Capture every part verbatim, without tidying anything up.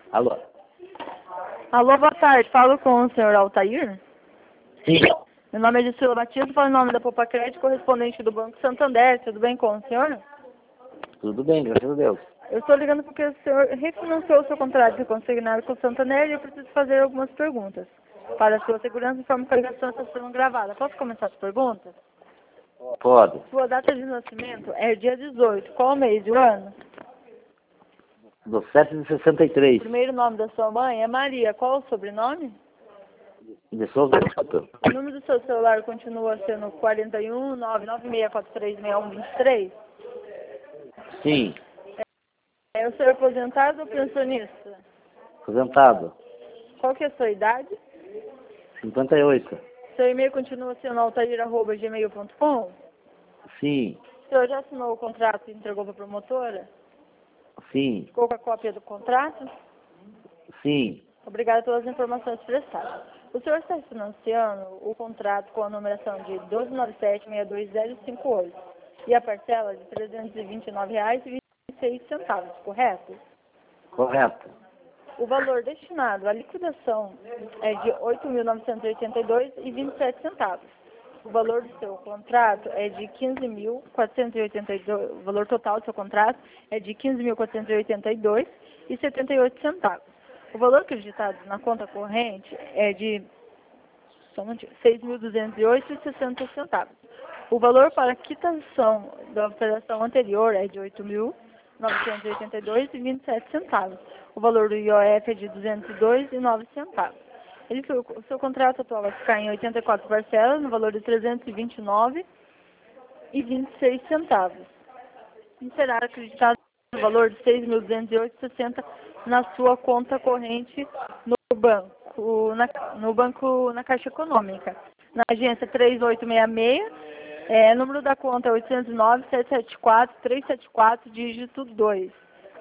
Alô? Alô, boa tarde. Falo com o senhor Altair? Sim. Meu nome é Gisela Batista, falo em nome da Poupa Crédito, correspondente do Banco Santander. Tudo bem com o senhor? Tudo bem, graças a Deus. Eu estou ligando porque o senhor refinanciou o seu contrato de consignado com o Santander e eu preciso fazer algumas perguntas. Para a sua segurança, informo que a ligação está sendo gravada. Posso começar as perguntas? Pode. Sua data de nascimento é dia dezoito. Qual mês e o ano? Do sete de sessenta e O três. primeiro nome da sua mãe é Maria. Qual o sobrenome? De Souza Couto. O número do seu celular continua sendo quatro um nove nove seis quatro três seis um dois três? Sim. É o senhor aposentado ou pensionista? Aposentado. Qual que é a sua idade? cinquenta e oito. Seu e-mail continua sendo altair arroba gmail ponto com? Sim. O senhor já assinou o contrato e entregou para a promotora? Sim. Ficou com a cópia do contrato? Sim. Obrigada pelas informações prestadas. O senhor está financiando o contrato com a numeração de doze nove sete seis dois zero cinco oito e a parcela de trezentos e vinte e nove reais e vinte e seis centavos, correto? Correto. O valor destinado à liquidação é de oito mil novecentos e oitenta e dois reais e vinte e sete centavos. O valor do seu contrato é de quinze mil quatrocentos e oitenta e dois reais, o valor total do seu contrato é de quinze mil quatrocentos e oitenta e dois reais e setenta e oito centavos. O valor acreditado na conta corrente é de seis mil duzentos e oito reais e sessenta centavos. O valor para a quitação da operação anterior é de oito mil novecentos e oitenta e dois reais e vinte e sete centavos. O valor do I O F é de duzentos e dois reais e nove centavos. Ele, o seu contrato atual vai ficar em oitenta e quatro parcelas, no valor de trezentos e vinte e nove reais e vinte e seis centavos. E será acreditado no valor de seis mil duzentos e oito reais e sessenta centavos na sua conta corrente no banco, na, no banco, na Caixa Econômica. Na agência três oito seis seis, é, número da conta é oitocentos e nove, setecentos e setenta e quatro, trezentos e setenta e quatro, dígito dois.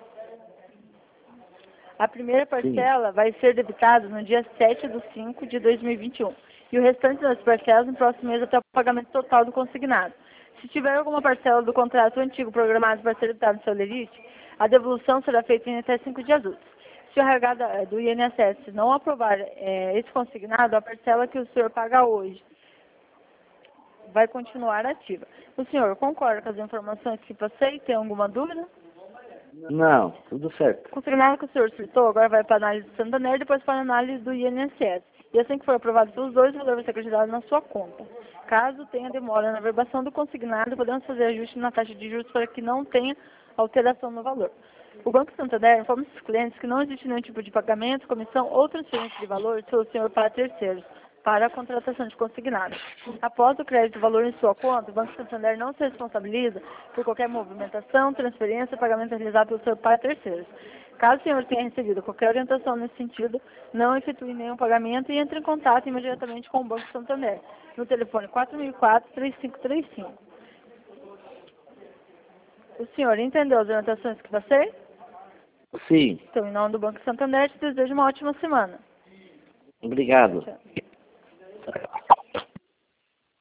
A primeira parcela Sim. vai ser debitada no dia sete de cinco de dois mil e vinte e um e o restante das parcelas no próximo mês até o pagamento total do consignado. Se tiver alguma parcela do contrato antigo programado para ser debitada no seu lerite, a devolução será feita em até cinco dias úteis. Se o R H da- do I N S S não aprovar é, esse consignado, a parcela que o senhor paga hoje vai continuar ativa. O senhor concorda com as informações que passei? Tem alguma dúvida? Não, tudo certo. O consignado que o senhor citou agora vai para a análise do Santander e depois para a análise do I N S S. E assim que for aprovado pelos dois, o valor vai ser acreditado na sua conta. Caso tenha demora na verbação do consignado, podemos fazer ajuste na taxa de juros para que não tenha alteração no valor. O Banco Santander informa os clientes que não existe nenhum tipo de pagamento, comissão ou transferência de valor pelo senhor para terceiros, para a contratação de consignado. Após o crédito do valor em sua conta, o Banco Santander não se responsabiliza por qualquer movimentação, transferência ou pagamento realizado pelo senhor para terceiros. Caso o senhor tenha recebido qualquer orientação nesse sentido, não efetue nenhum pagamento e entre em contato imediatamente com o Banco Santander, no telefone quatro mil e quatro, três cinco três cinco. O senhor entendeu as orientações que passei? Sim. Então, em nome do Banco Santander, te desejo uma ótima semana. Obrigado. Tchau.